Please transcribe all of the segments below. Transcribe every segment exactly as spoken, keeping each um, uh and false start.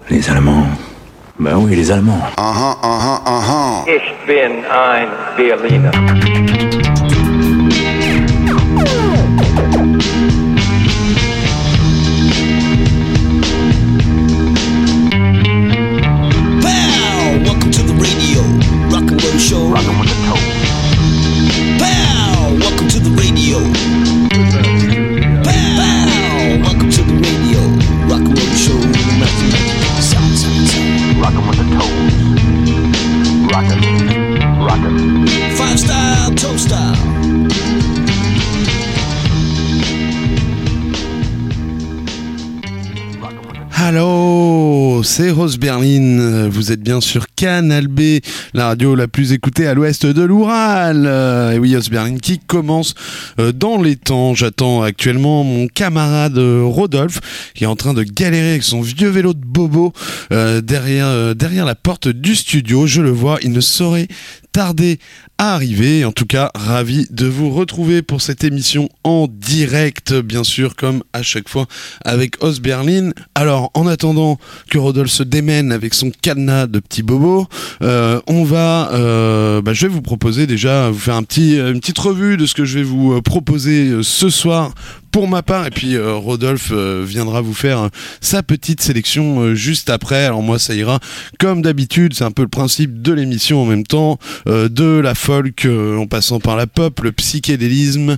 Les Allemands. Ben oui, les Allemands. Aha, aha, aha. Ich bin ein Berliner. Pow! Welcome to the radio. Rock and roll show. Rockin' with the toe. Pow! Welcome to the radio. Pow! Welcome to the radio. Rock and roll show. Sound, sound, sound. Rockin' with the toes. Rockin'. Rockin'. Five style, toe style. Allô, c'est Rose Berlin, vous êtes bien sur Canal B, la radio la plus écoutée à l'ouest de l'Oural. Euh, et oui, Rose Berlin qui commence euh, dans les temps. J'attends actuellement mon camarade euh, Rodolphe qui est en train de galérer avec son vieux vélo de bobo euh, derrière, euh, derrière la porte du studio. Je le vois, il ne saurait tarder à arriver. En tout cas, ravi de vous retrouver pour cette émission en direct, bien sûr, comme à chaque fois avec Os Berlin. Alors, en attendant que Rodolphe se démène avec son cadenas de petits bobos, euh, on va, euh, bah, je vais vous proposer déjà, vous faire un petit, une petite revue de ce que je vais vous euh, proposer euh, ce soir pour ma part, et puis euh, Rodolphe euh, viendra vous faire euh, sa petite sélection euh, juste après. Alors moi ça ira comme d'habitude, c'est un peu le principe de l'émission en même temps, euh, de la folk euh, en passant par la pop, le psychédélisme,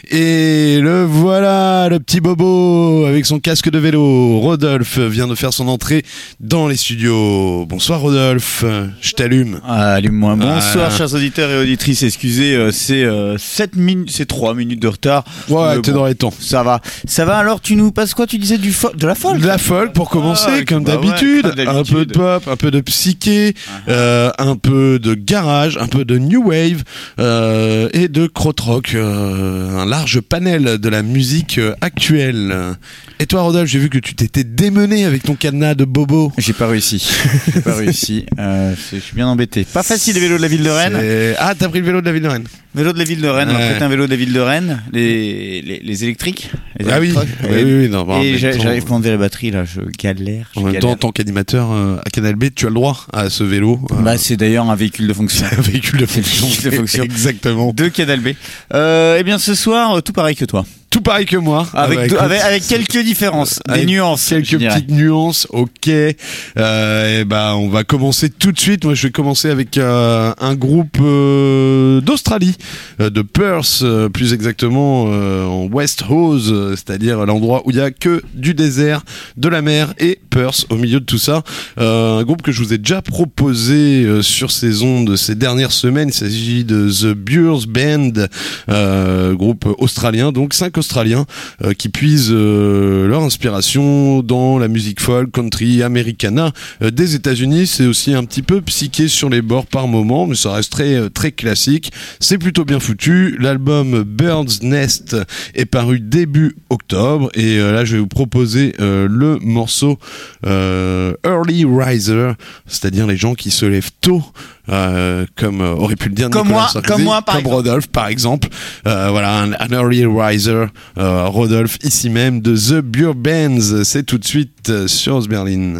et le voilà, le petit bobo avec son casque de vélo. Rodolphe vient de faire son entrée dans les studios. Bonsoir Rodolphe, je t'allume. Ah, allume-moi. Bonsoir Ah. chers auditeurs et auditrices, excusez, euh, c'est euh, sept minutes, c'est trois minutes de retard. Ouais, Euh, t'es bon, dans les temps. Ça va. Ça va alors, tu nous passes quoi? Tu disais du fo- de la folk? De la folk pour commencer, Ah, comme bah ouais, d'habitude. comme Un d'habitude. peu de pop, un peu de psyché, euh, un peu de garage, un peu de new wave euh, et de krautrock. Euh, un large panel de la musique euh, actuelle. Et toi, Rodolphe, j'ai vu que tu t'étais démené avec ton cadenas de bobo. J'ai pas réussi. J'ai pas réussi. Euh, c'est- je suis bien embêté. Pas facile les vélos de la ville de Rennes. C'est- Ah, t'as pris le vélo de la ville de Rennes. Vélo de la ville de Rennes. On va Ouais. prêter un vélo de la ville de Rennes. Les, les, les électriques. Les Ah oui, électroques. oui, oui, oui, non, bah, en Et même j'a- temps- j'arrive pas à enlever la batterie là. Je galère. je En même galère. temps, en tant qu'animateur euh, à Canal B, tu as le droit à ce vélo. Euh, Bah, c'est d'ailleurs un véhicule de fonction. un véhicule de C'est un fonction. véhicule de fonction. Exactement. De Canal B. Euh, eh bien, ce soir, tout pareil que toi. Tout pareil que moi. Avec, Ah bah, deux- écoute, avec, avec quelques différences, des avec nuances. Quelques je dirais. petites nuances, ok. Euh, et ben, on va commencer tout de suite. Moi, je vais commencer avec euh, un groupe euh, d'Australie, euh, de Perth, euh, plus exactement euh, en West Hawes, euh, c'est-à-dire l'endroit où il y a que du désert, de la mer et Perth au milieu de tout ça. Euh, un groupe que je vous ai déjà proposé euh, sur ces ondes ces dernières semaines. Il s'agit de The Bures Band, euh, groupe australien, donc cinq Australiens euh, qui puisent euh, leur inspiration dans la musique folk, country, americana euh, des États-Unis. C'est aussi un petit peu psyché sur les bords par moment, mais ça reste très euh, très classique. C'est plutôt bien foutu. L'album Bird's Nest est paru début octobre, et euh, là je vais vous proposer euh, le morceau euh, Early Riser, c'est-à-dire les gens qui se lèvent tôt. Euh, comme euh, aurait pu le dire Comme Nicolas moi, Sarkozy, comme moi, par comme exemple. Rodolphe par exemple. Euh, voilà, un, un early riser, euh, Rodolphe ici même de The Bure Bands. C'est tout de suite euh, sur Os Berlin.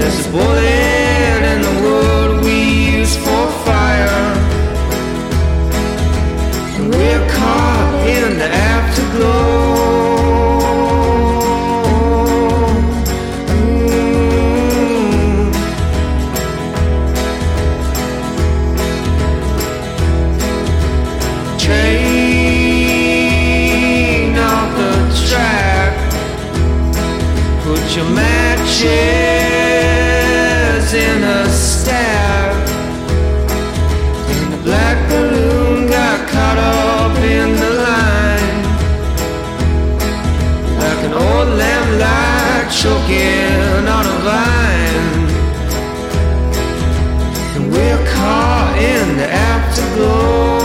There's a bullet in the wood we use for fire, and we're caught in the afterglow. Your matches in a stack, and the black balloon got caught up in the line, like an old lamb light choking on a vine, and we're caught in the afterglow.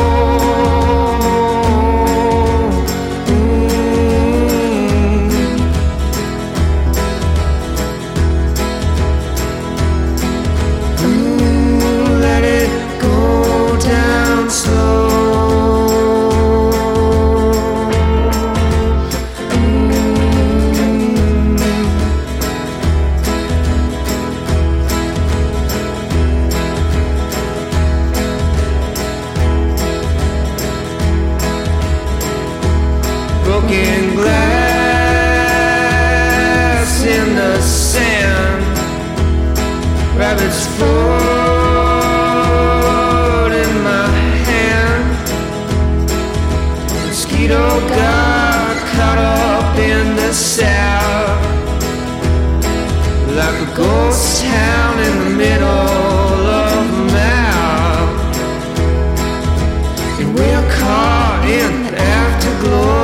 Broken glass in the sand, rabbit's foot in my hand, mosquito got caught up in the south, like a ghost town in the middle of a mouth, and we're caught in the afterglow.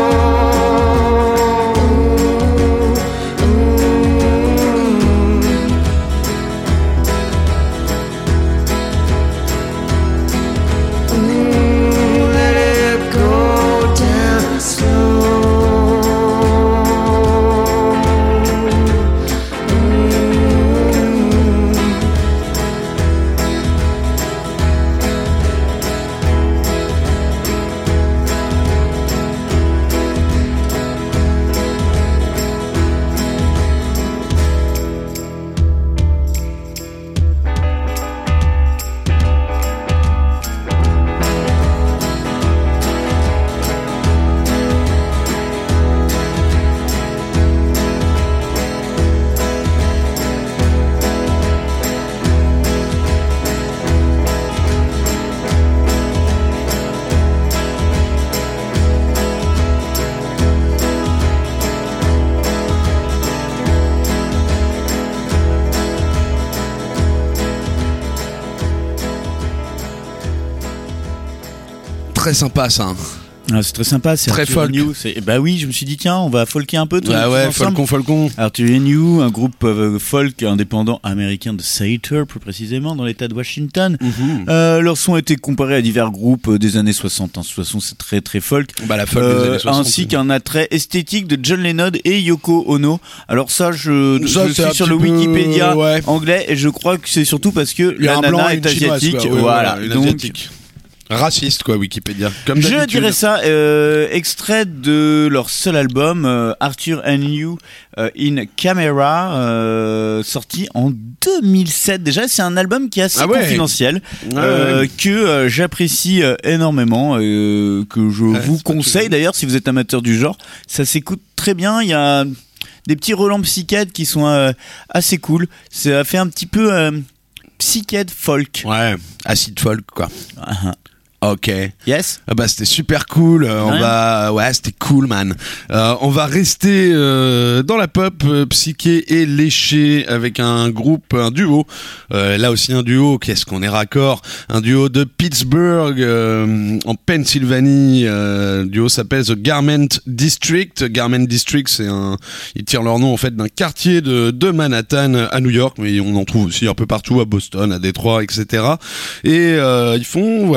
Très sympa ça. Ah, c'est très sympa, c'est très Arthur folk. New. C'est... Bah oui, je me suis dit tiens, on va folker un peu. Tous, ah tous ouais, ensemble. folkon, folkon. Arthur New, un groupe euh, folk indépendant américain de Seattle, plus précisément dans l'État de Washington. Mm-hmm. Euh, leur son a été comparé à divers groupes des années soixante. Hein. De toute façon, c'est très très folk. Bah la folk euh, des années soixante. Ainsi qu'un attrait esthétique de John Lennon et Yoko Ono. Alors ça, je, ça, je suis sur le peu... Wikipédia ouais. anglais et je crois que c'est surtout parce que la nana est asiatique. Chinoise, ouais, voilà, voilà, donc. Asiatique. Raciste quoi, Wikipédia. Comme je d'habitude. dirais ça. Euh, extrait de leur seul album, euh, Arthur and You euh, in Camera, euh, sorti en deux mille sept. Déjà, c'est un album qui est assez ah ouais. confidentiel, ouais, euh, ouais. que euh, j'apprécie euh, énormément, euh, que je ouais, vous conseille d'ailleurs si vous êtes amateur du genre. Ça s'écoute très bien. Il y a des petits relents psychèdes qui sont euh, assez cool. Ça fait un petit peu euh, psychède folk. Ouais, acid folk quoi. Uh-huh. Ok. Yes. Ah bah c'était super cool. Euh, on ouais. va, ouais, c'était cool, man. Euh, on va rester euh, dans la pop euh, psyché et léché avec un groupe, un duo. Euh, là aussi un duo. Qu'est-ce qu'on est raccord. Un duo de Pittsburgh euh, en Pennsylvanie. Euh, le duo s'appelle The Garment District. Garment District, c'est un, ils tirent leur nom en fait d'un quartier de de Manhattan à New York, mais on en trouve aussi un peu partout à Boston, à Détroit, et cetera. Et euh, ils font voilà de la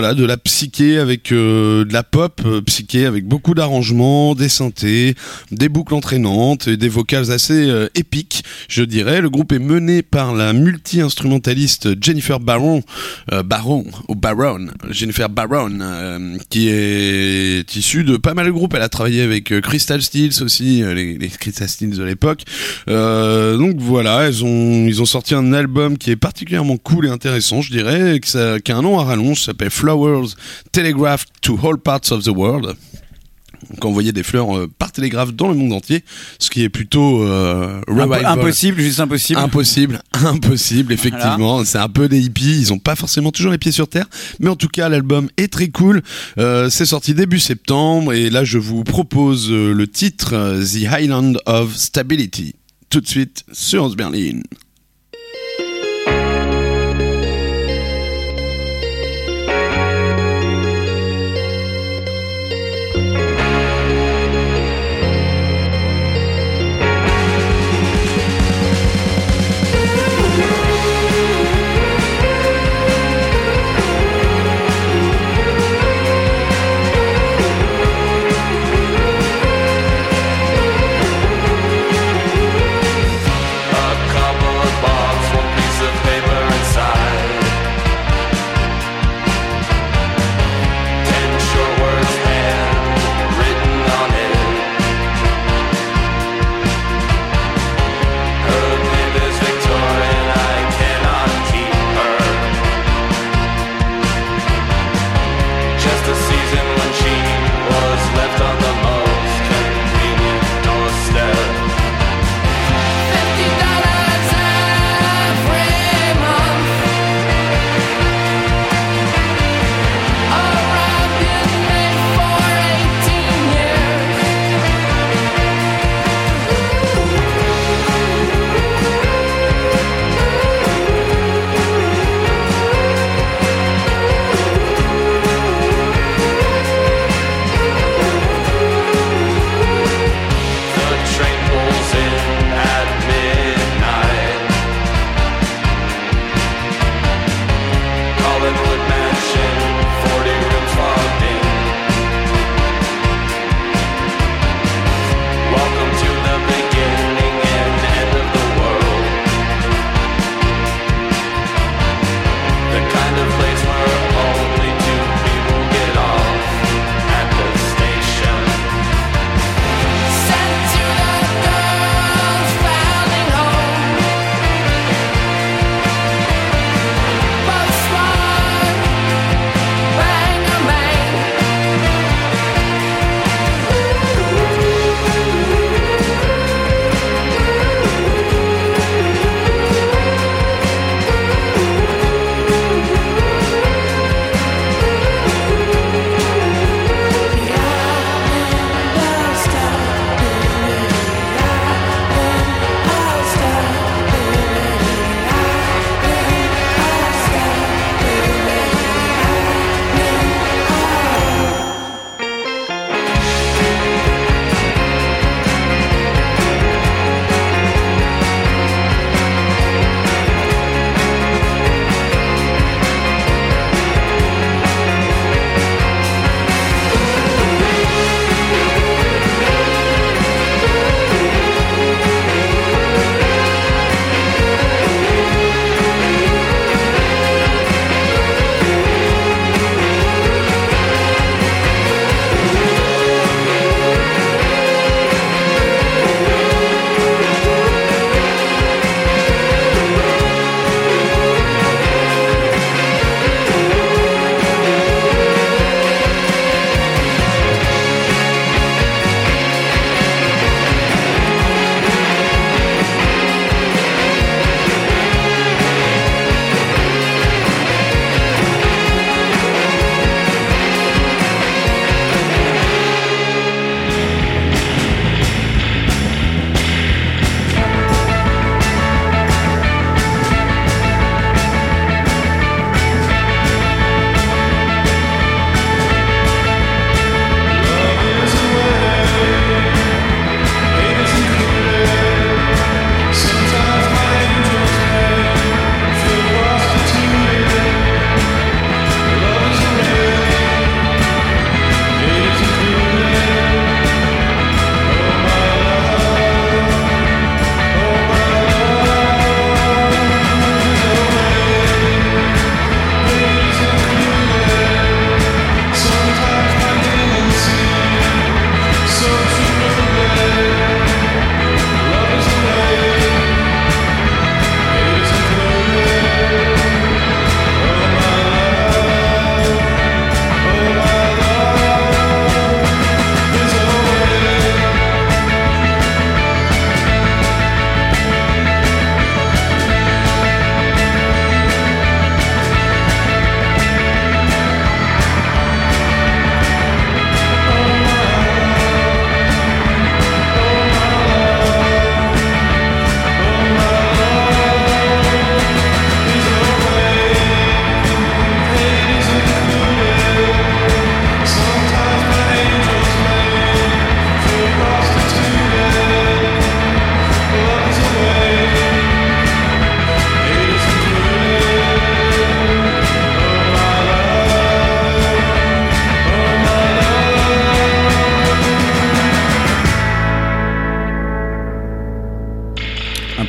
psyché avec euh, de la pop euh, psyché avec beaucoup d'arrangements, des synthés, des boucles entraînantes et des vocals assez euh, épiques, je dirais. Le groupe est mené par la multi-instrumentaliste Jennifer Baron, euh, Baron ou Baron, Jennifer Baron, euh, qui est issue de pas mal de groupes. Elle a travaillé avec euh, Crystal Steels aussi, euh, les, les Crystal Steels de l'époque. Euh, donc voilà, elles ont, ils ont sorti un album qui est particulièrement cool et intéressant, je dirais, qui a, qui a un nom à rallonge, ça s'appelle Flowers Telegraphed to All Parts of the World. Donc envoyer des fleurs euh, par télégraphe dans le monde entier, ce qui est plutôt euh, revival. Impossible, juste impossible. Impossible, impossible, effectivement. Voilà. C'est un peu des hippies, ils ont pas forcément toujours les pieds sur terre, mais en tout cas l'album est très cool. Euh, c'est sorti début septembre et là je vous propose euh, le titre euh, The Island of Stability. Tout de suite sur Onze Berlin. A couple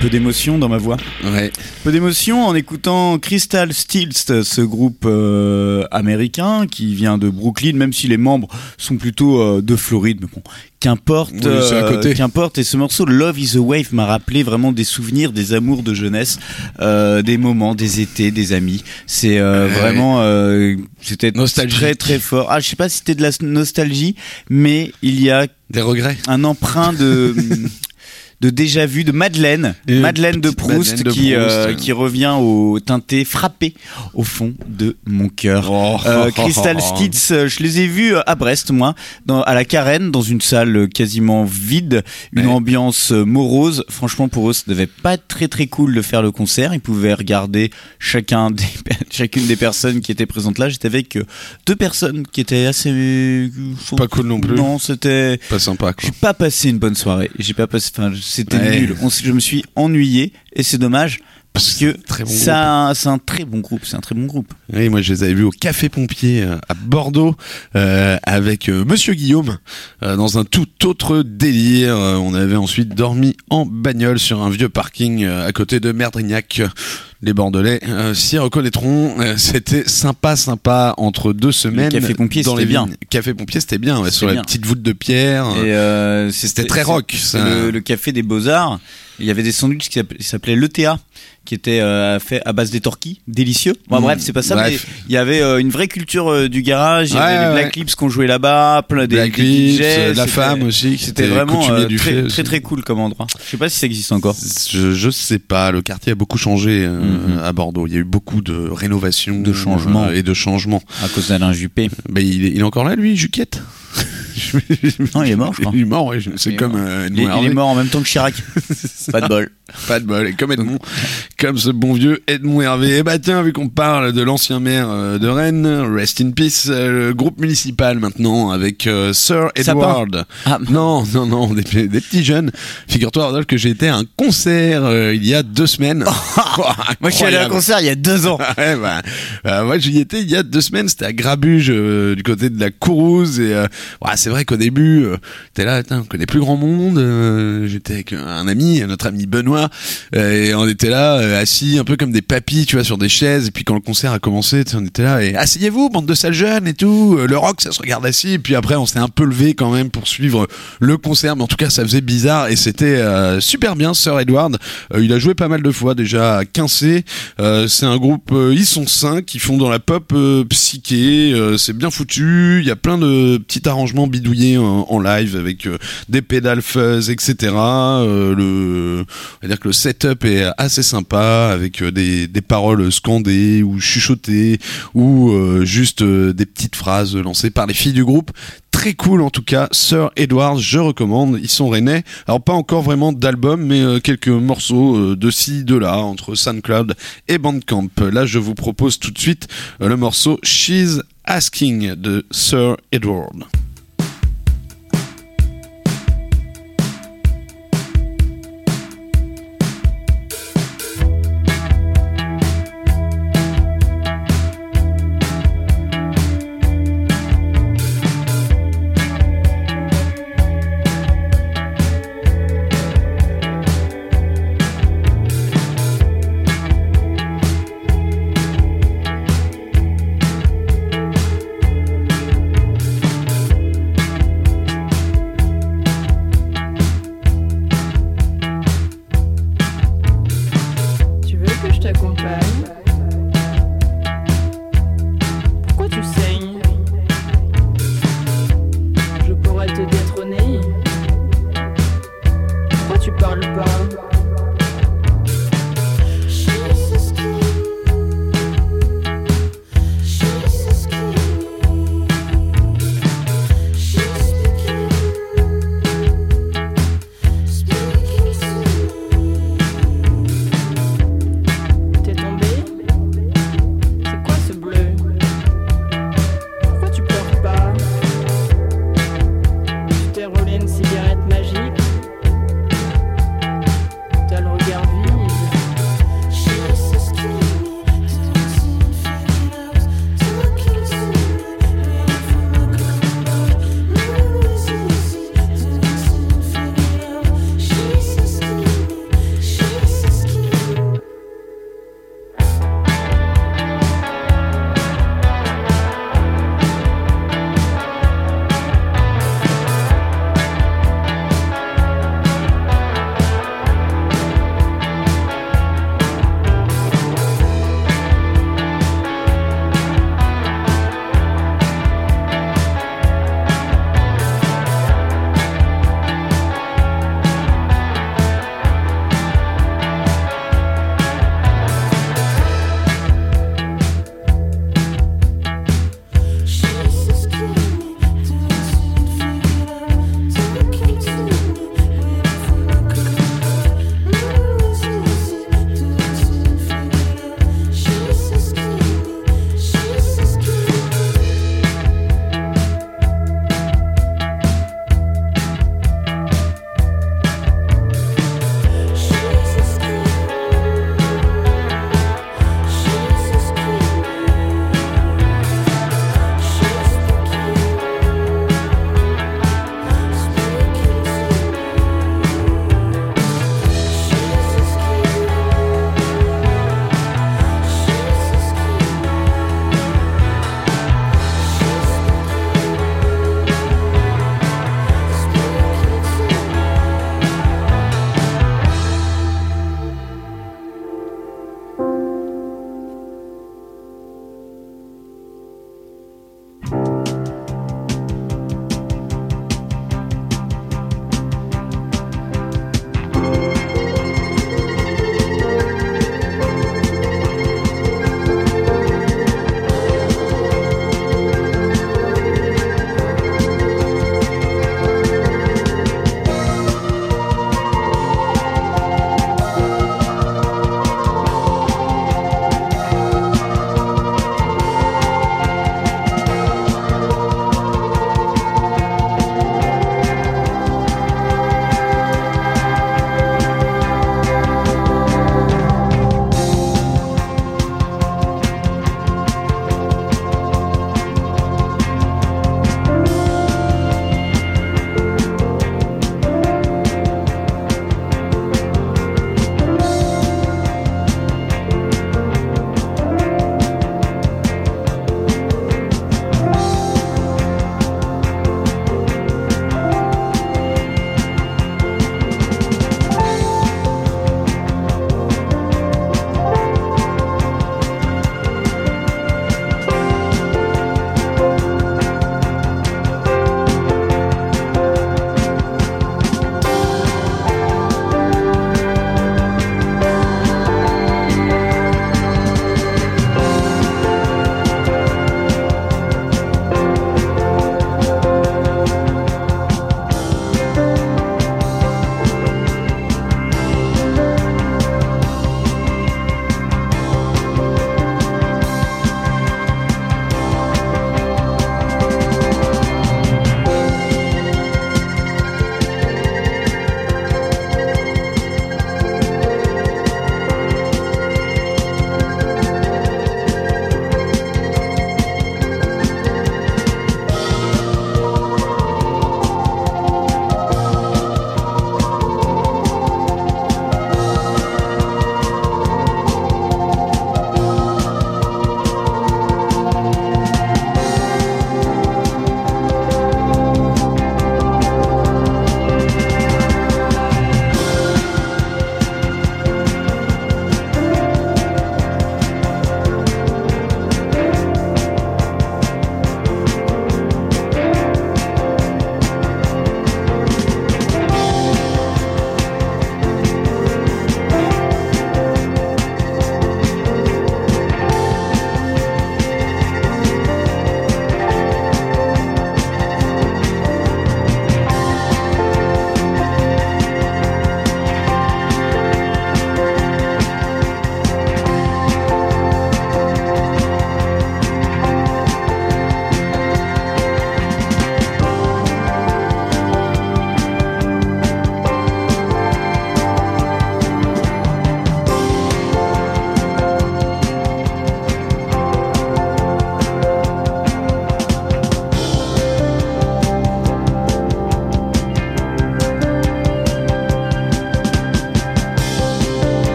peu d'émotion dans ma voix. Ouais. Un peu d'émotion en écoutant Crystal Stills, ce groupe euh, américain qui vient de Brooklyn, même si les membres sont plutôt euh, de Floride, mais bon, qu'importe. Oui, c'est à côté. Euh, qu'importe. Et ce morceau Love is a Wave m'a rappelé vraiment des souvenirs, des amours de jeunesse, euh, des moments, des étés, des amis. C'est euh, ouais. vraiment, euh, c'était Nostalgie. très très fort. Ah, je sais pas si c'était de la nostalgie, mais il y a Des regrets. un emprunt de de déjà vu de Madeleine, Et Madeleine de petite Proust, Madeleine de qui Proust. euh, qui revient au teinté frappé au fond de mon cœur. Oh. Euh, Crystal Stills, euh, je les ai vus euh, à Brest, moi, dans, à la Carène, dans une salle euh, quasiment vide, une Ouais. ambiance euh, morose. Franchement, pour eux, ça devait pas être très très cool de faire le concert. Ils pouvaient regarder chacun des, chacune des personnes qui étaient présentes là. J'étais avec euh, deux personnes qui étaient assez euh, Pas cool non plus. Non, c'était. Pas sympa, quoi. J'ai pas passé une bonne soirée. J'ai pas passé. Enfin, c'était Ouais. nul. On, s- je me suis ennuyé et c'est dommage parce que Très bon c'est un, c'est un très bon groupe. C'est un très bon groupe. Oui, moi je les avais vus au Café Pompier euh, à Bordeaux euh, avec euh, Monsieur Guillaume euh, dans un tout autre délire. Euh, on avait ensuite dormi en bagnole sur un vieux parking euh, à côté de Merdrignac. Les Bordelais euh, s'y reconnaîtront. Euh, c'était sympa, sympa entre deux semaines. Café Pompier, dans c'était les bien. vignes. Café Pompier, c'était bien, ouais, C'était sur bien. la petite voûte de pierre. Et euh, C'était très rock, C'est ça. le, le café des Beaux-Arts. Il y avait des sandwichs qui s'appelaient- qui s'appelaient l'E T A, qui étaient euh, faits à base des torquis, délicieux. Bon, Mmh, bref, c'est pas ça, bref. mais il y avait euh, une vraie culture euh, du garage. Il y Ouais, avait ouais, les Black ouais. Clips qu'on jouait là-bas, plein des, Black des Lips, D Js, euh, la c'était- femme aussi, qui C'était était vraiment coutumier euh, du très, fait très aussi. très cool comme endroit. Je sais pas si ça existe encore. Je, je sais pas, le quartier a beaucoup changé euh, Mhm. à Bordeaux. Il y a eu beaucoup de rénovations, De changements. euh, et de changements. À cause d'Alain Juppé. Mais il est, il est encore là, lui, Juquette. Non, il est mort, je crois. Il est mort, ouais, c'est Il est comme mort. euh, Il, Edmond est- il est Hervé. mort en même temps que Chirac. Pas de bol. Pas de bol. Et comme Edmond, comme ce bon vieux Edmond Hervé. Et bah tiens, vu qu'on parle de l'ancien maire euh, de Rennes, rest in peace, euh, le groupe municipal maintenant avec euh, Sir Sapin. Edward. Ah. Non, non, non, des, des petits jeunes. Figure-toi, Rodolphe, que j'ai été à un concert euh, il y a deux semaines. Moi, je suis allé à un Incroyable. concert il y a deux ans. Ouais, bah, bah, moi j'y étais il y a deux semaines, c'était à Grabuge, euh, du côté de la Courouse, et euh, ouais, c'est vrai qu'au début, euh, t'es là, on connaît plus grand monde, euh, j'étais avec un ami, notre ami Benoît, euh, et on était là, euh, assis un peu comme des papis, tu vois, sur des chaises, et puis quand le concert a commencé, tu sais, on était là, et asseyez-vous, bande de sales jeunes et tout, euh, le rock ça se regarde assis, et puis après on s'est un peu levé quand même pour suivre le concert, mais en tout cas ça faisait bizarre, et c'était euh, super bien, Sir Edward, euh, il a joué pas mal de fois déjà à Quincé, euh, c'est un groupe, euh, ils sont cinq, ils font dans la pop euh, psyché, euh, c'est bien foutu, il y a plein de petits arrangements bidouillés en, en live avec euh, des pédales fuzz, et cetera. Euh, le, on va dire que le setup est assez sympa avec euh, des, des paroles scandées ou chuchotées ou euh, juste euh, des petites phrases lancées par les filles du groupe. Très cool en tout cas, Sir Edward, je recommande, ils sont rennais. Alors pas encore vraiment d'album, mais euh, quelques morceaux euh, de ci, de là, entre SoundCloud et Bandcamp. Là je vous propose tout de suite euh, le morceau She's Asking de Sir Edward. Tu veux que je t'accompagne? Pourquoi tu saignes? Je pourrais te détrôner. Pourquoi tu parles pas? T'es tombé?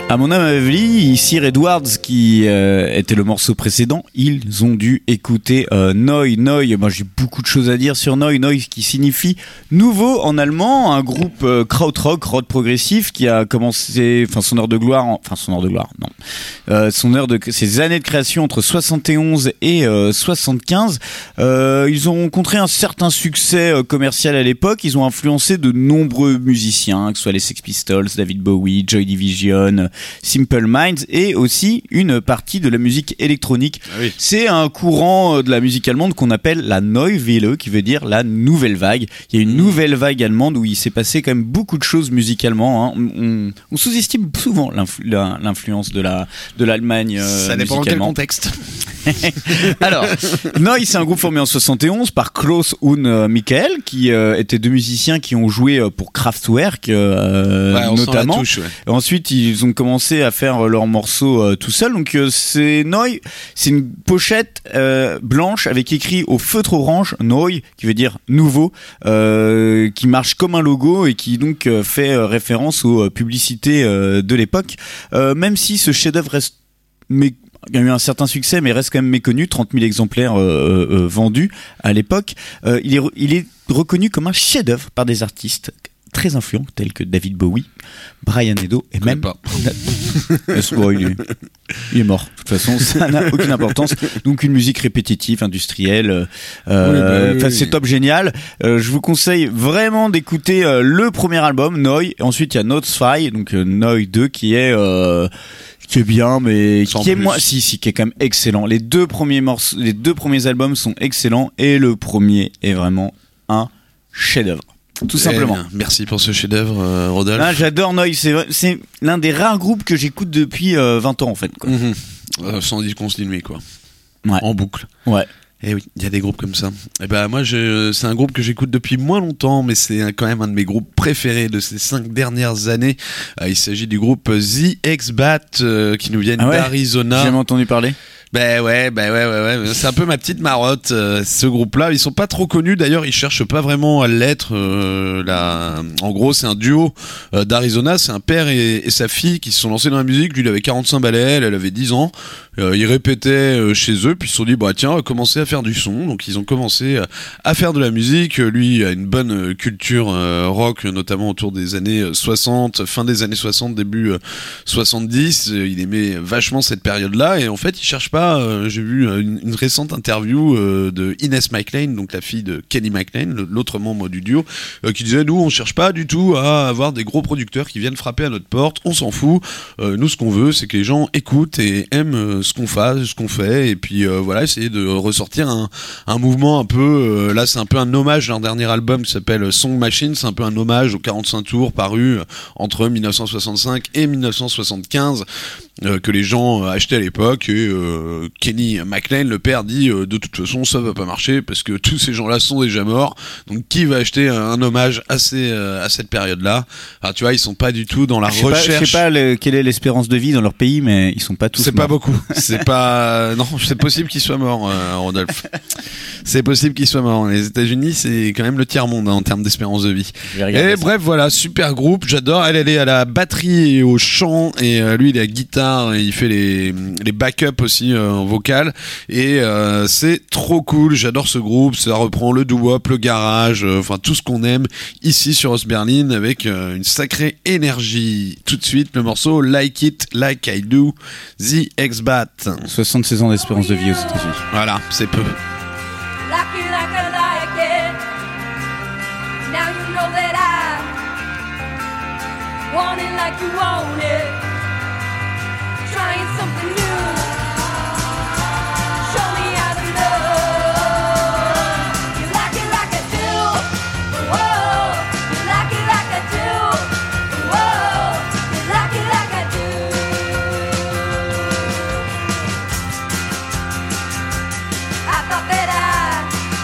À mon âme avis, Sir Edwards, qui euh, était le morceau précédent, ils ont dû écouter euh, Neu! Neu! Moi, j'ai beaucoup de choses à dire sur Neu! Neu! Qui signifie nouveau en allemand, un groupe euh, krautrock, rock progressif, qui a commencé, enfin son heure de gloire, en, enfin son heure de gloire, non, euh, son heure de, ses années de création entre soixante et onze et euh, soixante-quinze. Euh, ils ont rencontré un certain succès euh, commercial à l'époque. Ils ont influencé de nombreux musiciens, que ce soit les Sex Pistols, David Bowie, Joy Division, Simple Minds, et aussi une partie de la musique électronique. Ah oui. C'est un courant de la musique allemande qu'on appelle la Neue Welle, qui veut dire la nouvelle vague. Il y a une nouvelle vague allemande où il s'est passé quand même beaucoup de choses musicalement. Hein. On, on, on sous-estime souvent l'influ- l'influence de la de l'Allemagne. Euh, Ça dépend dans quel contexte. Alors, Neu! C'est un groupe formé en soixante et onze par Klaus und euh, Michael, qui euh, étaient deux musiciens qui ont joué euh, pour Kraftwerk euh, ouais, on notamment. sent la touche, ouais. Et ensuite, ils ont commencé à faire leurs morceaux euh, tout seuls. Donc, euh, c'est Neu!, c'est une pochette euh, blanche avec écrit au feutre orange Neu, qui veut dire nouveau, euh, qui marche comme un logo et qui donc euh, fait euh, référence aux euh, publicités euh, de l'époque. Euh, même si ce chef-d'œuvre reste mais il y a eu un certain succès, mais reste quand même méconnu. trente mille exemplaires euh, euh, vendus à l'époque. Euh, il est, il est reconnu comme un chef-d'œuvre par des artistes très influents tels que David Bowie, Brian Eno et même. Pas. Bon, il, est, il est mort. De toute façon, ça n'a aucune importance. Donc une musique répétitive, industrielle. Euh, oui, bah, oui, enfin, oui. c'est top génial. Euh, je vous conseille vraiment d'écouter euh, le premier album Neu! Et ensuite il y a Notes Five, donc euh, Neu! deux, qui est euh, qui est bien, mais Sans qui est plus. moins, si, si, qui est quand même excellent. Les deux premiers morceaux, les deux premiers albums sont excellents et le premier est vraiment un chef-d'œuvre. Tout simplement. Eh bien, merci pour ce chef-d'œuvre, euh, Rodolphe. Ah, j'adore Neu! C'est, c'est l'un des rares groupes que j'écoute depuis euh, vingt ans, en fait, quoi. Mmh. Euh, sans dire continuer, quoi. Ouais. En boucle. Ouais. Eh oui, il y a des groupes comme ça. Et ben moi, je, c'est un groupe que j'écoute depuis moins longtemps, mais c'est un- quand même un de mes groupes préférés de ces cinq dernières années. Euh, il s'agit du groupe The X-Bat, euh, qui nous viennent Ah ouais, d'Arizona. j'ai jamais entendu parler. Ben ouais, ben ouais, ouais, ouais. C'est un peu ma petite marotte, euh, ce groupe-là. Ils sont pas trop connus, d'ailleurs, ils cherchent pas vraiment à l'être. Euh, là. En gros, c'est un duo euh, d'Arizona, c'est un père et, et sa fille qui se sont lancés dans la musique. Lui, il avait quarante-cinq balais, elle, elle avait dix ans. Euh, ils répétaient euh, chez eux, puis ils se sont dit, bah tiens, on va commencer à faire du son. Donc ils ont commencé euh, à faire de la musique. Lui a une bonne euh, culture euh, rock, notamment autour des années soixante, fin des années soixante, début euh, soixante-dix. Euh, il aimait vachement cette période-là, et en fait, il cherche pas. Euh, j'ai vu euh, une, une récente interview euh, de Ines McLean, donc la fille de Kenny McLean, le- l'autre membre du duo, euh, qui disait, nous, on cherche pas du tout à avoir des gros producteurs qui viennent frapper à notre porte. On s'en fout. Euh, nous, ce qu'on veut, c'est que les gens écoutent et aiment euh, ce qu'on fait, ce qu'on fait, et puis euh, voilà, essayer de ressortir un, un mouvement un peu. Euh, là, c'est un peu un hommage à leur dernier album qui s'appelle Song Machine. C'est un peu un hommage aux quarante-cinq tours parus entre dix-neuf cent soixante-cinq et dix-neuf cent soixante-quinze. Euh, que les gens euh, achetaient à l'époque, et euh, Kenny McLean, le père, dit euh, de toute façon ça va pas marcher parce que tous ces gens-là sont déjà morts, donc qui va acheter un, un hommage à, ces, euh, à cette période-là. Alors tu vois, ils sont pas du tout dans la Je sais pas, recherche. je sais pas le- quelle est l'espérance de vie dans leur pays, mais ils sont pas tous C'est morts. pas beaucoup. C'est pas. Non, c'est possible qu'il soit mort, euh, Rodolphe. C'est possible qu'il soit mort. Les États-Unis, c'est quand même le tiers-monde hein, en termes d'espérance de vie. Je vais regarder Et ça. bref, voilà, super groupe. J'adore. Elle, elle est à la batterie et au chant, et euh, lui, il est à la guitare. Et il fait les les backups aussi euh, en vocal. Et euh, c'est trop cool. J'adore ce groupe. Ça reprend le doo-wop, le garage, euh, enfin tout ce qu'on aime ici sur Os Berlin, avec euh, une sacrée énergie. Tout de suite, le morceau Like It Like I Do, The X-Bat. soixante-seize ans d'espérance de vie aux États-Unis. Voilà, c'est peu. Like you like I like it. Now you know that I want it like you want it. Trying something new. Show me how to love. You like it like I do. Whoa. You like it like I do. Whoa. You like it like I do. I thought that I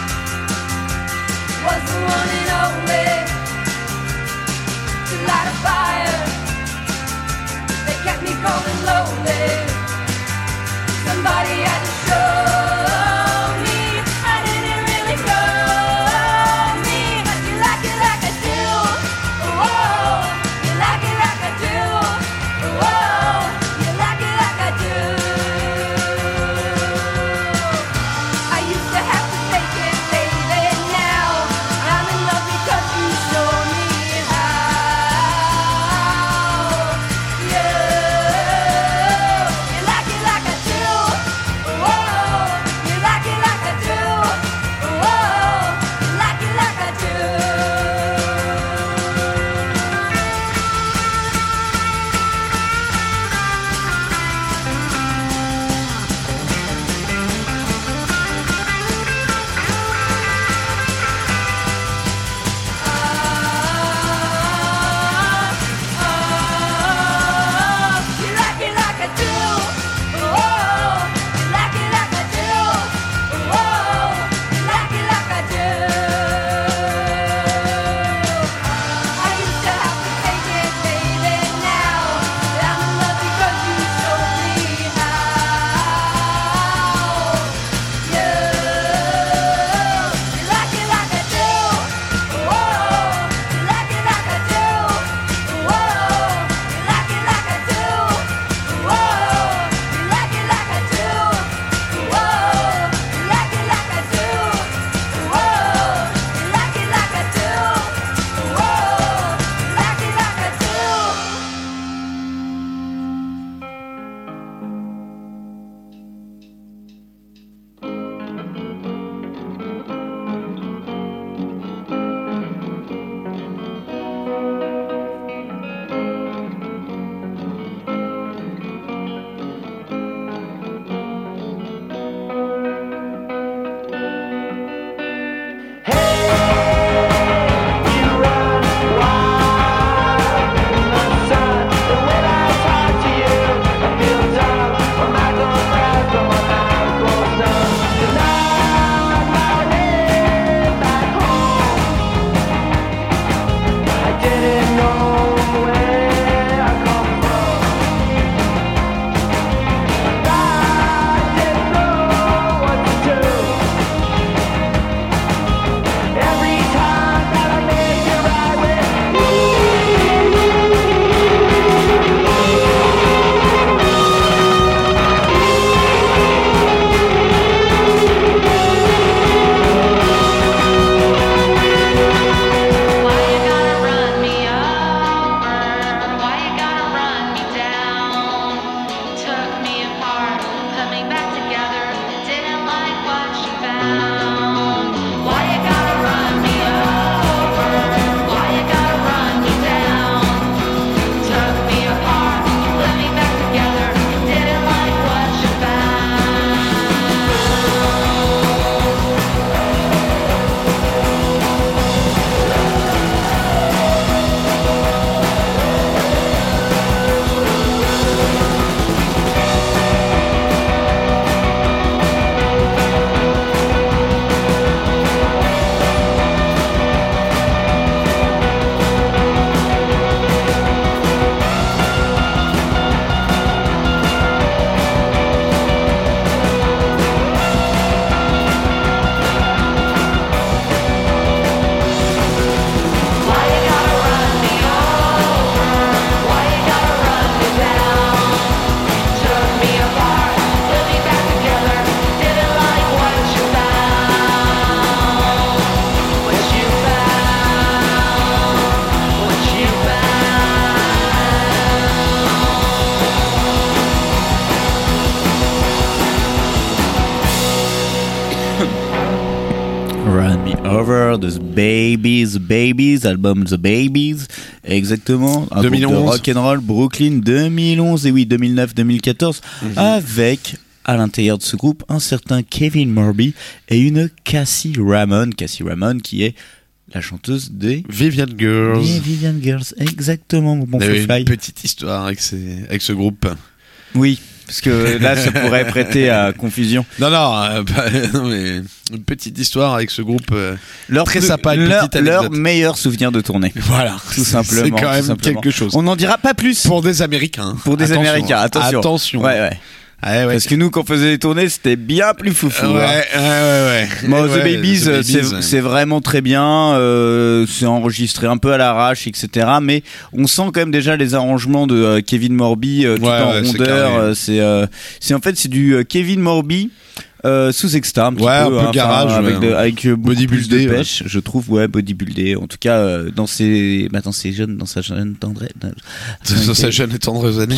was the one and only to light a fire. They kept me cold and lonely. Somebody had to show me. I didn't really know me, but you like it like I do. Whoa, you like it like I do. Whoa. Forever de The Babies, The Babies, album The Babies, exactement. Un deux mille onze. groupe de rock'n'roll, Brooklyn, deux mille onze, et oui, deux mille neuf deux mille quatorze, mm-hmm. avec, à l'intérieur de ce groupe, un certain Kevin Morby et une Cassie Ramone. Cassie Ramone qui est la chanteuse des Vivian Girls. Des Vivian Girls, exactement, mon bon Fly. Une petite histoire avec, ces, avec ce groupe. Oui, parce que là, ça pourrait prêter à confusion. Non, non, euh, bah, non mais une petite histoire avec ce groupe. Euh, leur très plus, sympa, une leur, petite anecdote. Leur meilleur souvenir de tournée. Voilà, tout simplement. C'est quand même simplement. quelque chose. On n'en dira pas plus. Pour des Américains. Pour des attention, Américains, attention. Attention. Ouais, ouais. Ouais, ouais. Parce que nous, quand on faisait les tournées, c'était bien plus foufou. Ouais, hein. ouais, ouais, ouais. Bon, ouais, The Babies, The Babies c'est, ouais. c'est vraiment très bien. Euh, c'est enregistré un peu à l'arrache, et cetera. Mais on sent quand même déjà les arrangements de euh, Kevin Morby euh, tout ouais, en ouais, rondeur. C'est, euh, c'est, euh, c'est en fait c'est du euh, Kevin Morby. Euh, sous extra, un petit ouais, peu, un peu hein, garage, avec, ouais. de, avec beaucoup plus de pêche, ouais. je trouve, ouais, bodybuildé. En tout cas, euh, dans ses, bah, dans ses jeunes, dans sa jeune tendresse, dans sa jeune et tendreuse année.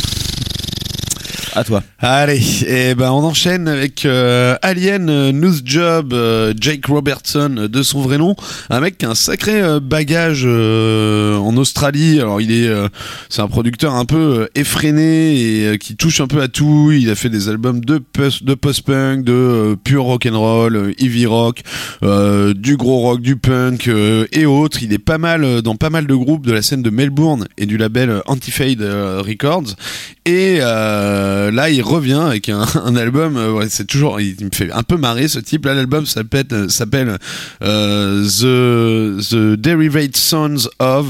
À toi. Allez, et ben on enchaîne avec euh, Alien euh, Newsjob, euh, Jake Robertson euh, de son vrai nom, un mec qui a un sacré euh, bagage euh, en Australie. Alors il est, euh, c'est un producteur un peu euh, effréné et euh, qui touche un peu à tout. Il a fait des albums de post, de post-punk, de euh, pure rock'n'roll, euh, heavy rock, euh, du gros rock, du punk euh, et autres. Il est pas mal euh, dans pas mal de groupes de la scène de Melbourne et du label euh, Anti-Fade euh, Records. Et euh, là, il revient avec un, un album. Euh, ouais, c'est toujours, il, il me fait un peu marrer ce type. Là, l'album s'appelle, euh, s'appelle euh, The The Derivate Sons of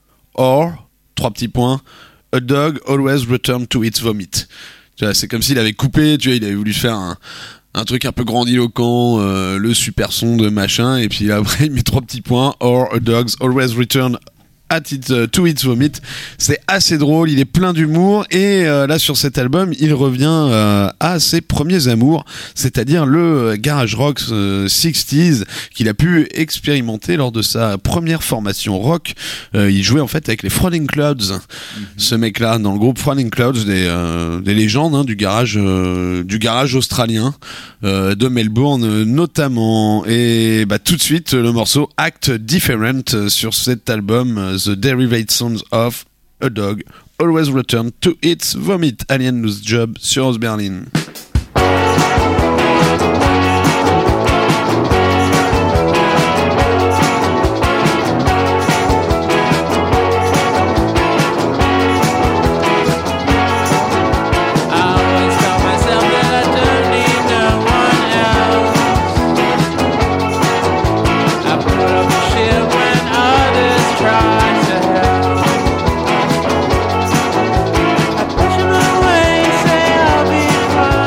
or trois petits points A Dog Always Return to Its Vomit. Tu vois, c'est comme s'il avait coupé. Tu vois, il avait voulu faire un un truc un peu grandiloquent, euh, le super son de machin, et puis après il met trois petits points or A Dog's Always Return At it, uh, to its vomit. C'est assez drôle, il est plein d'humour et euh, là sur cet album il revient euh, à ses premiers amours, c'est-à-dire le garage rock euh, sixties qu'il a pu expérimenter lors de sa première formation rock. Euh, il jouait en fait avec les Frowning Clouds, mm-hmm. ce mec là dans le groupe Frowning Clouds, des, euh, des légendes hein, du garage euh, du garage australien euh, de Melbourne euh, notamment. Et bah tout de suite le morceau Act Different euh, sur cet album euh, The Derivate Sons of A Dog Always Return to Its Vomit. Alien Newsjob sur Os Berlin. Push 'em away, say I'll be fine.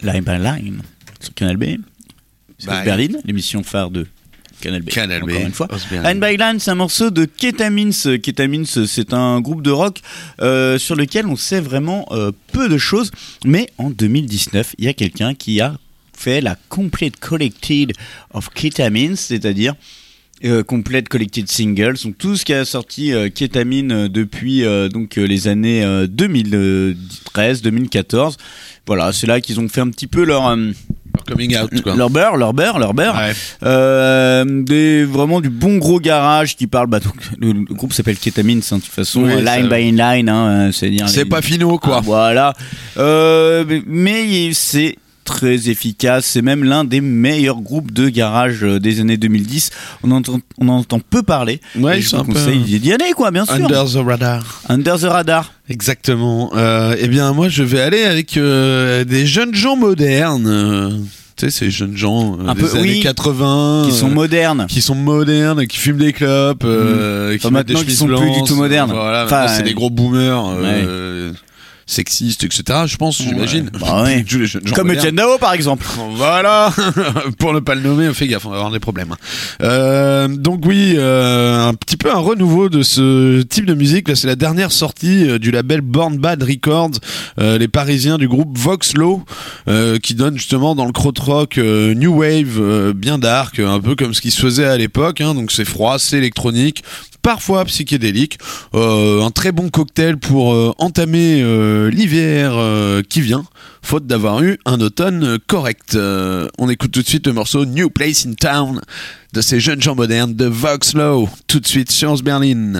Line by Line sur Canal B. C'est Bah, Berlin, l'émission phare de Canal B. Canal B, encore une fois. Osberlin. Line by Line, c'est un morceau de Ketamins. Ketamins, c'est un groupe de rock euh, sur lequel on sait vraiment euh, peu de choses. Mais en deux mille dix-neuf, il y a quelqu'un qui a fait la Complete Collected of Ketamins, c'est-à-dire euh, Complete Collected Singles, donc tout ce qui a sorti euh, Ketamine euh, depuis euh, donc euh, les années euh, deux mille treize deux mille quatorze. Voilà, c'est là qu'ils ont fait un petit peu leur euh, coming out, quoi. Leur beurre, leur beurre, leur beurre. Ouais. Euh, des, vraiment du bon gros garage qui parle. Bah, donc, le, le groupe s'appelle Ketamins, hein, de toute façon. Oui, line ça, by line, hein, c'est-à-dire. C'est les... pas finaux, quoi. Ah, voilà. Euh, mais c'est très efficace. C'est même l'un des meilleurs groupes de garage des années deux mille dix. On entend, on en entend peu parler. Ouais, et ils je sont vous un peu conseille d'y aller, quoi, bien sûr. Under the radar. Under the radar. Exactement. Euh, eh bien, moi, je vais aller avec euh, des jeunes gens modernes. Euh, tu sais, ces jeunes gens euh, Un des peu, années oui, quatre-vingts. qui sont euh, modernes. Qui sont modernes, qui fument des clopes, euh, Mmh. qui Enfin, mettent des maintenant, qui chemises sont plus blanches. du tout modernes. Voilà, Enfin, maintenant, c'est euh, des gros boomers. Euh, sexistes, et cetera. Je pense, j'imagine. Bah ouais. Tous les jeunes gens Comme modernes. Etienne Dao, par exemple. Voilà. Pour ne pas le nommer, fais gaffe, on va avoir des problèmes. Euh, donc oui, euh, un petit peu un renouveau de ce type de musique. Là, c'est la dernière sortie euh, du label Born Bad Records, euh, les Parisiens du groupe Voxlow, euh, qui donne justement dans le krautrock euh, new wave, euh, bien dark, un peu comme ce qui se faisait à l'époque. Hein, donc c'est froid, c'est électronique, parfois psychédélique. Euh, un très bon cocktail pour euh, entamer euh, l'hiver euh, qui vient, faute d'avoir eu un automne correct. Euh, on écoute tout de suite le morceau New Place in Town de ces jeunes gens modernes de Voxlow, tout de suite sur Berlin.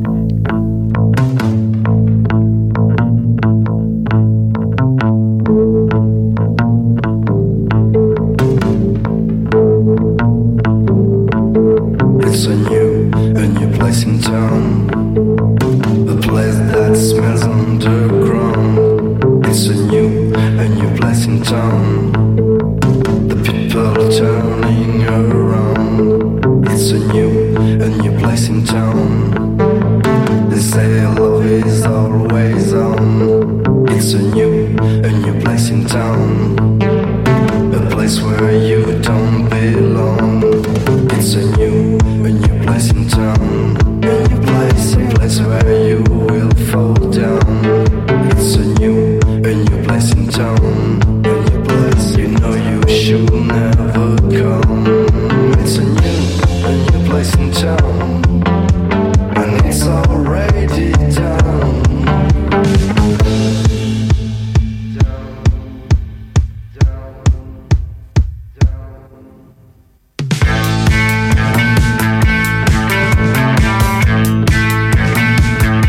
It's a new, a new place in town, a place that smells underground. It's a new, a new place in town, the people are turning around. It's a new, a new place in town, they say love is always on. It's a new, a new place in town, a place where you don't belong. It's a new, a new place in town, a new place, a place where you will fall down. It's a new, a new place in town, a new place you know you should never come. It's a new, a new place in town, and it's already down. Down, down, down.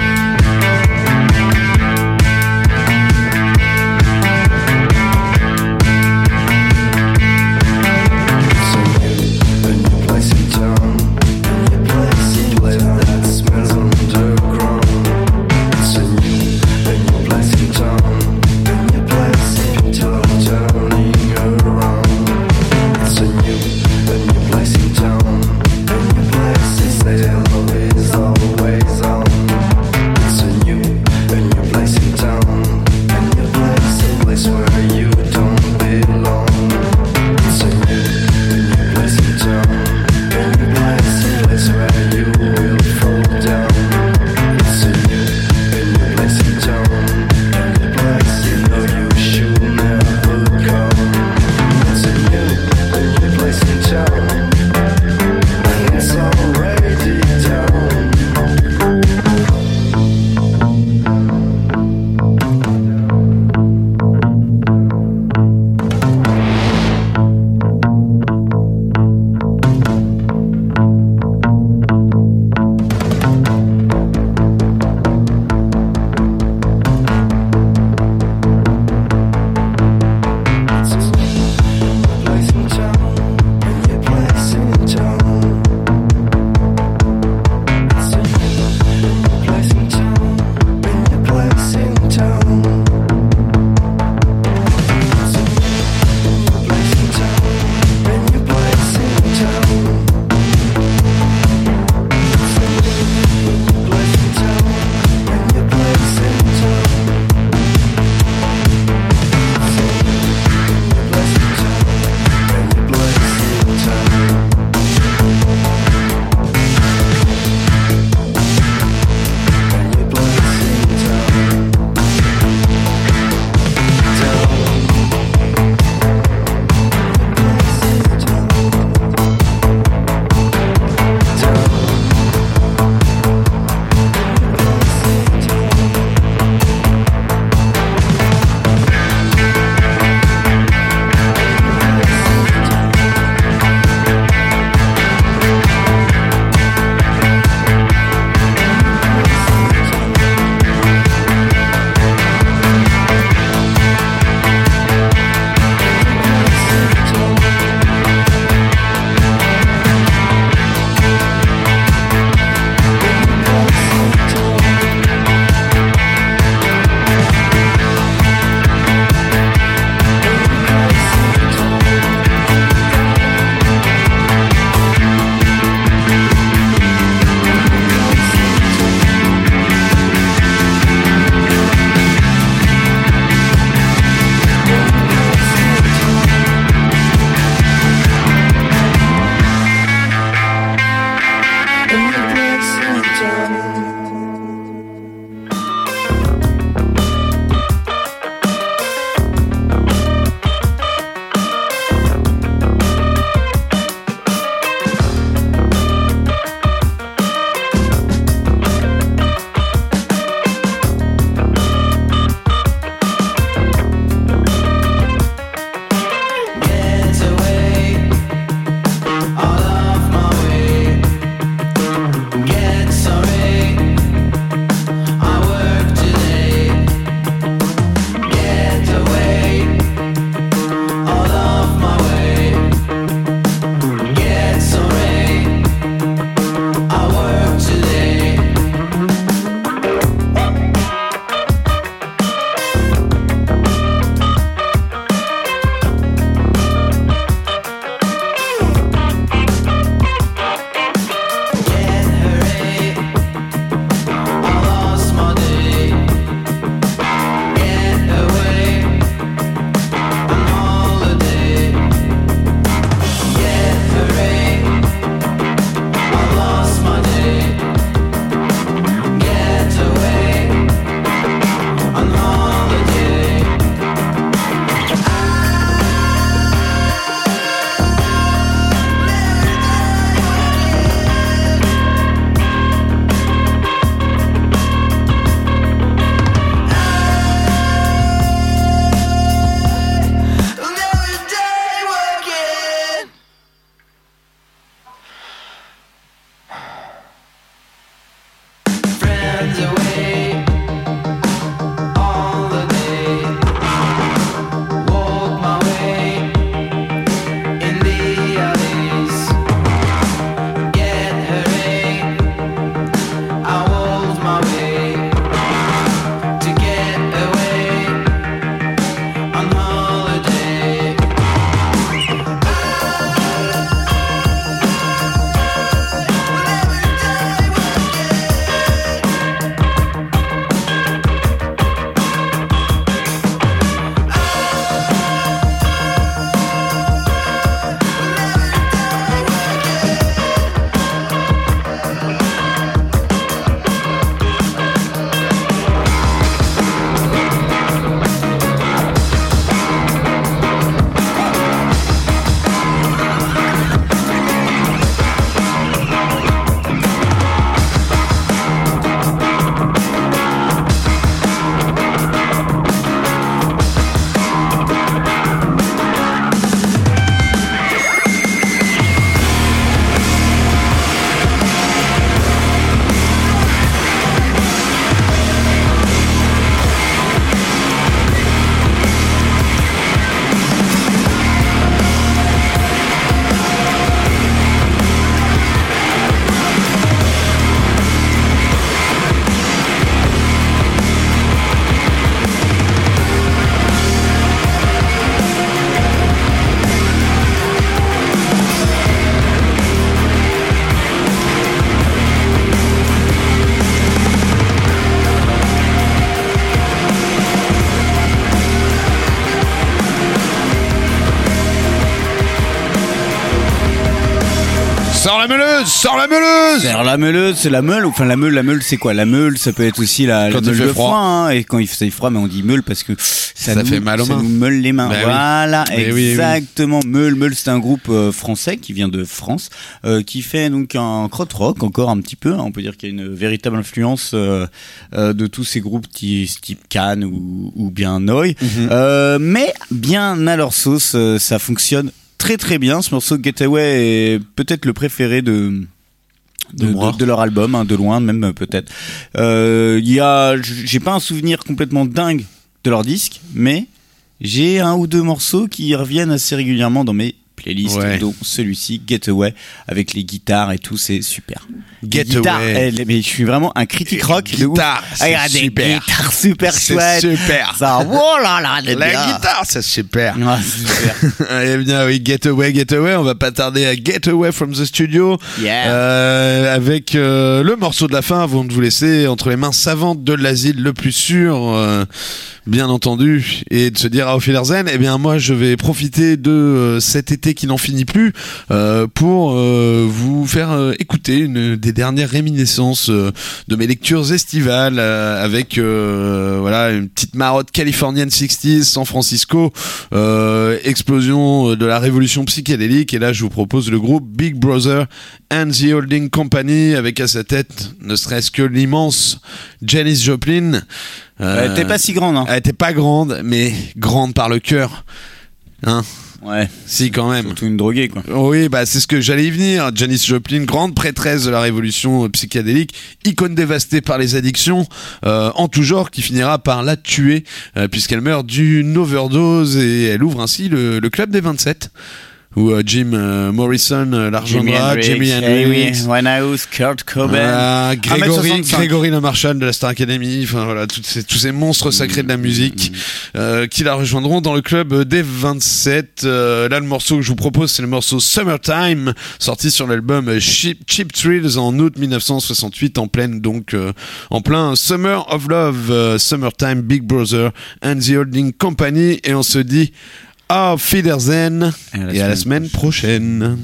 Sors la meuleuse, sors la meuleuse. C'est la meuleuse, c'est la meule. Enfin, la meule, la meule, c'est quoi? La meule, ça peut être aussi la, la Quand il meule fait de froid. foin. Hein, et quand il fait froid, mais on dit meule parce que ça, Ça nous, fait mal aux ça mains. nous meule les mains. Bah oui. Voilà, Mais oui, exactement. Meule, meule, c'est un groupe euh, français qui vient de France, euh, qui fait donc un krautrock encore un petit peu. Hein, on peut dire qu'il y a une véritable influence euh, euh, de tous ces groupes type, type Cannes ou, ou bien Noy. Mhm. Euh, mais bien à leur sauce, euh, ça fonctionne très très bien. Ce morceau Getaway est peut-être le préféré de de, De moi. de, de leur album, hein, de loin même euh, peut-être. Euh, Il y a, j'ai pas un souvenir complètement dingue de leur disque, mais j'ai un ou deux morceaux qui reviennent assez régulièrement dans mes playlists, Ouais. dont celui-ci, Getaway, avec les guitares et tout, c'est super. Les Getaway. guitares, elles- mais je suis vraiment un critique rock. de ouf. Guitare, Ah, c'est il y a des super. guitares super C'est chouettes. super. Ça, oh là là, c'est La bien. guitare, c'est super. Ah, super. Eh bien oui, Get Away, Get Away, on va pas tarder à Get Away from the Studio, Yeah. euh, avec euh, le morceau de la fin avant de vous laisser entre les mains savantes de l'asile le plus sûr, euh, bien entendu, et de se dire à Auf Wiedersehen. Eh bien moi je vais profiter de euh, cet été qui n'en finit plus euh, pour euh, vous faire euh, écouter une des dernières réminiscences euh, de mes lectures estivales euh, avec euh, voilà une petite marotte californienne sixties, San Francisco, euh, explosion de la révolution psychédélique, et là je vous propose le groupe Big Brother and the Holding Company avec à sa tête ne serait-ce que l'immense Janis Joplin. Euh, Elle était pas si grande, hein. Elle était pas grande, mais grande par le cœur. Hein? Ouais. Si, quand même. Surtout une droguée, quoi. Oui, bah c'est ce que j'allais y venir. Janis Joplin, grande prêtresse de la révolution euh, psychédélique, icône dévastée par les addictions, euh, en tout genre, qui finira par la tuer, euh, puisqu'elle meurt d'une overdose, et elle ouvre ainsi le, le club des vingt-sept. Où euh, Jim euh, Morrison euh, la rejoindra, Jimi Hendrix, Amy Winehouse, Kurt Cobain, voilà, Grégory, un mètre soixante-cinq. Grégory Le Marchal de la Star Academy, enfin voilà, toutes ces, tous ces monstres sacrés de la musique euh, qui la rejoindront dans le club des vingt-sept. Euh, là, le morceau que je vous propose, c'est le morceau Summertime, sorti sur l'album Cheap, Cheap Thrills en août dix-neuf cent soixante-huit, en pleine donc euh, en plein Summer of Love, euh, Summertime, Big Brother and the Holding Company, et on se dit Auf Wiedersehen Et à la et à la semaine semaine prochaine.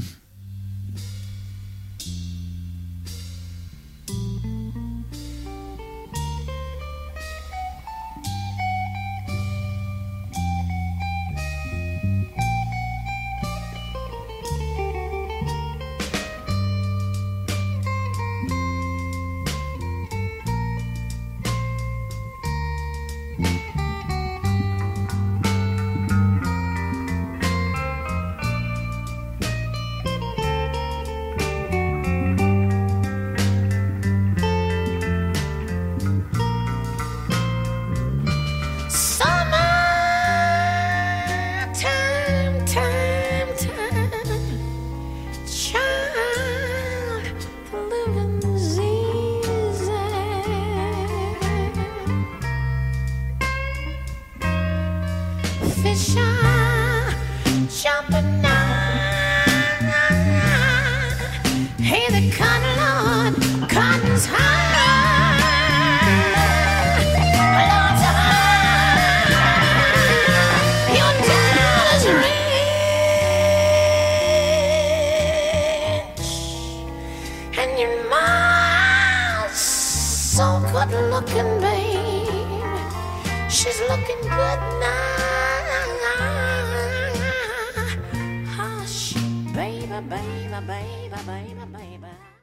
Summertime, time, time, child, the living's easy. Fish are jumping now. Hey, the cotton, Lord, cotton's high. Lord's high. Your dollar's rich, and your mom's so good looking, babe. She's looking good now. Hush, baby, baby, baby, baby, baby.